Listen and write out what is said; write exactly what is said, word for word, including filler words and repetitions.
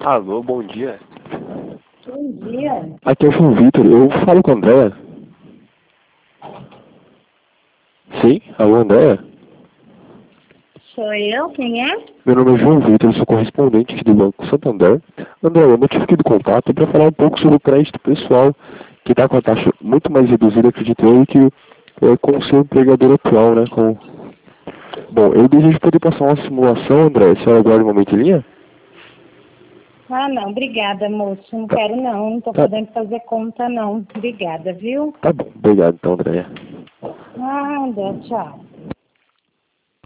Alô, bom dia. Bom dia. Aqui é o João Vitor, eu falo com a Andréia. Sim, alô, Andréia? Sou eu? Quem é? Meu nome é João Vitor, eu sou correspondente aqui do Banco Santander. Andréia, eu tive aqui do contato para falar um pouco sobre o crédito pessoal, que está com a taxa muito mais reduzida, acredito eu, que é, com o seu empregador atual, né? Com... Bom, eu desejo poder passar uma simulação, André, se ela aguarda um momento em linha? Ah, não. Obrigada, moço. Não Tá. quero, não. Não tô Tá. podendo fazer conta, não. Obrigada, viu? Tá bom, obrigado então, Andréia. Nada. Tchau.